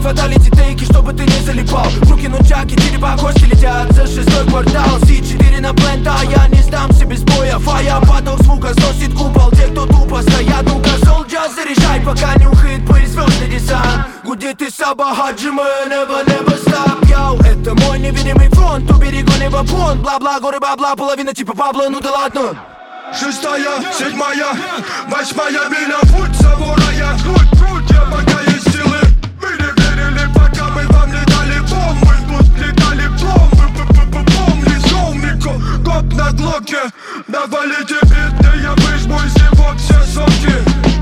фаталити тейки, чтобы ты не залипал. В руки нунчаки, черепа, кости летят за 6-й квартал. Си-4 на плента, я не сдамся без боя. Фая, поток звука сносит купол. Те, кто тупо стоят, ну-ка, солджа, заряжай, пока не ухает пыль, звездный десант. Гудит и Саба, Хаджима, never stop, йоу. Это мой невидимый фронт, у берегу неба понт. Бла-бла, горы бабла, половина типа Пабло, ну да ладно. 6-я, 7-я, 8-я миля, путь самурая. Круть, я пока есть силы. Мы не верили, пока мы вам не дали бомбы. Тут летали пломбы, помни, шоумико. Коп на глоке, навалите бит, я выжму из него все соки.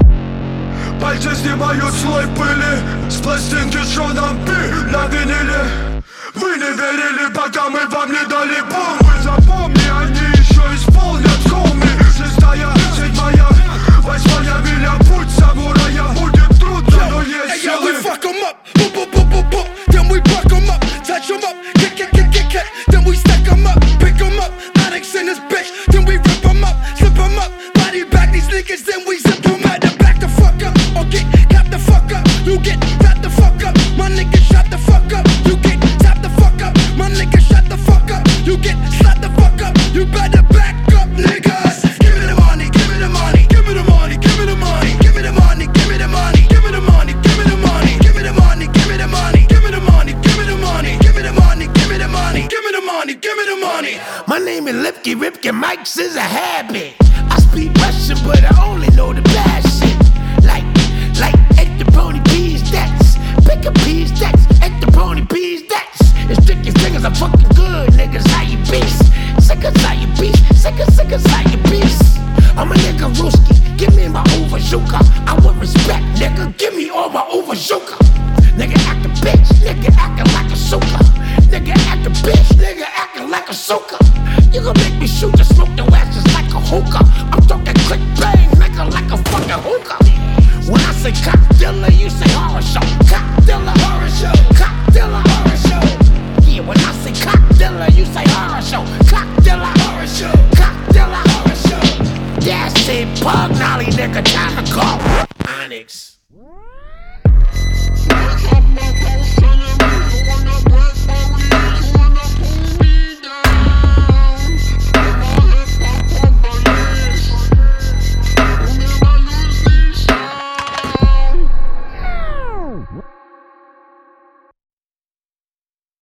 Пальцы снимают слой пыли с пластинки Шоном Пи на виниле. Вы не верили, пока мы вам не дали бомбы. Запомни, они еще исполнят хоми. 6-я, 7-я, 8-я миля, путь самурая. Будет трудно, но есть силы. We fuck 'em up, boop, boop, boop, boop, boop. Then we buck 'em up, touch 'em up, kick. Then we stack 'em up, pick 'em up. Onyx in this bitch, then we rip 'em up, slip 'em up. Body back these niggas, then we zip 'em out. Then back the fuck up, or get clap the fuck up. You get wrapped the fuck up, my nigga shut the fuck up. You get tap the fuck up, my nigga shut the fuck up. You get slap the fuck up, you better back up, niggas. Give me the money, give me the money, give me the money, give me the money, give me the money, give me the money, give me the money, give me the money, give me the money, give me the money, give me the money, give me the money, give me the money, give me the money, give me the money, give me the money. My name is Lipke Ripke, Mike's is a habit. I speak Russian, but I only know the bad shit. Like at the pony peas, that's pick a peas, that's at the pony peas, that's. It's tricky fingers are fucking good, niggas. How you beast? Sickers how you beast? Sickers how you beast? I'm a nigga Rooski, give me my overshooker. I want respect, nigga, give me all my overshooker. Nigga act a bitch, nigga acting like a sucker. Nigga act a bitch, nigga acting like a sucker. You gon' make me shoot and smoke the ass just like a hookah. I'm talking click bang, nigga, like a fucking hookah. When I say cock dealer, you say horror show. Cock dealer, horror show. Cock dealer, horror show. Yeah, when I say cock dealer, you say horror show. Cock dealer, horror show. Cock dealer, horror show. Yeah, I say pug nolly, nigga, time to call Onyx.